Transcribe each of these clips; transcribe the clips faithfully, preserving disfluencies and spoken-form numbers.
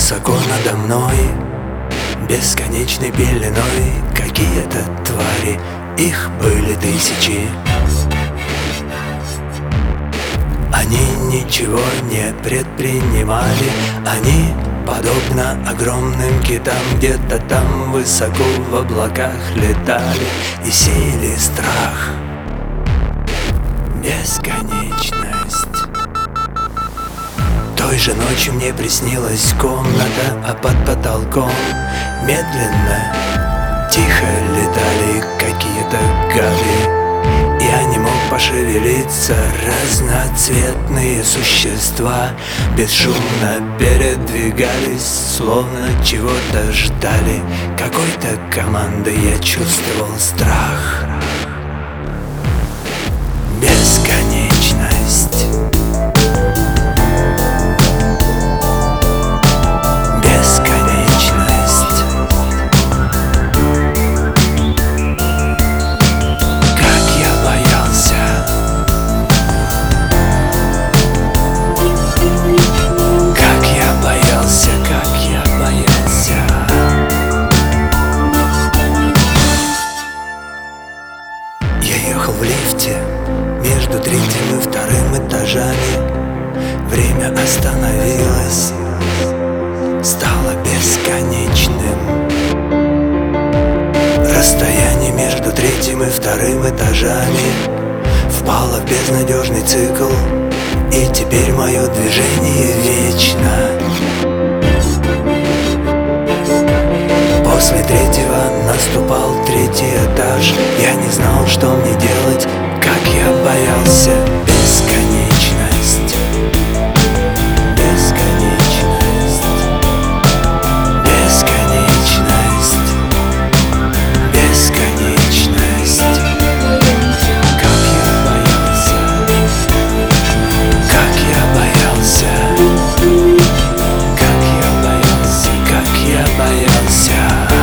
высоко надо мной, бесконечной пеленой. Какие-то твари, их были тысячи. Они ничего не предпринимали. Они, подобно огромным китам, где-то там высоко в облаках летали и сеяли страх. Бесконечность. Той же ночью мне приснилась комната, а под потолком медленно, тихо летали какие-то гады. Я не мог пошевелиться. Разноцветные существа бесшумно передвигались, словно чего-то ждали. Какой-то команды я чувствовал страх. Бесконечность. В лифте между третьим и вторым этажами. Время остановилось, стало бесконечным. Расстояние между третьим и вторым этажами впало в безнадежный цикл, и теперь мое движение вечно. После третьего наступал третий этаж. Я не знал, что мне делать, как я боялся. Бесконечность. Бесконечность. Бесконечность. Бесконечность. Как я боялся. Как я боялся. Как я боялся. Как я боялся.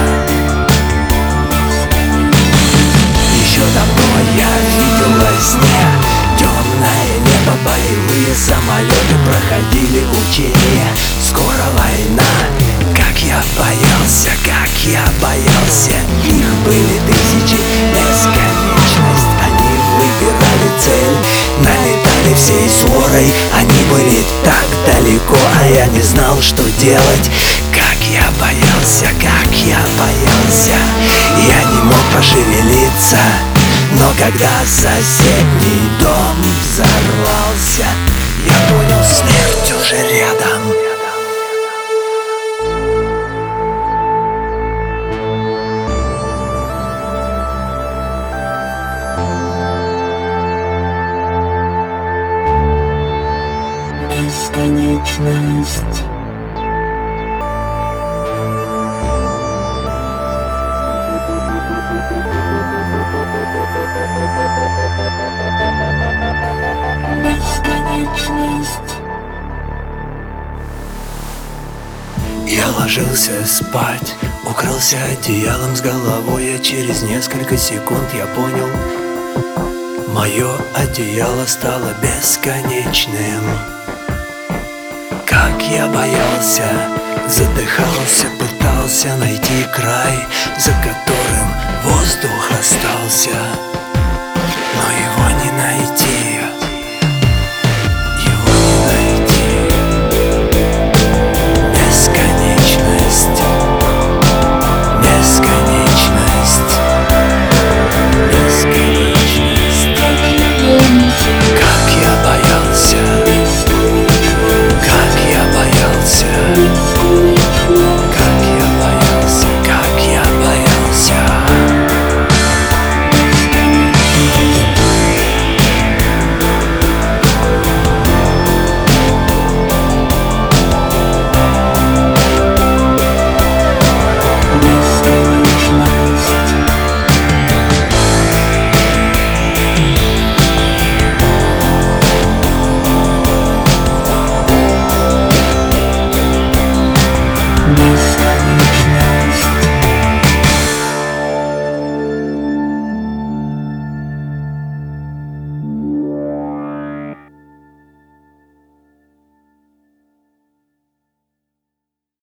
Я видел во сне темное небо, боевые самолеты проходили учения. Скоро война. Как я боялся, как я боялся. Их были тысячи. Бесконечность. Они выбирали цель, налетали всей сворой. Они были так далеко, а я не знал, что делать. Как я боялся, как я боялся. Я не мог пошевелиться. Но когда соседний дом взорвался, я понял, смерть уже рядом. Бесконечность. Я ложился спать, укрылся одеялом с головой, а через несколько секунд я понял, мое одеяло стало бесконечным. Как я боялся, задыхался, пытался найти край, за которым воздух остался, но его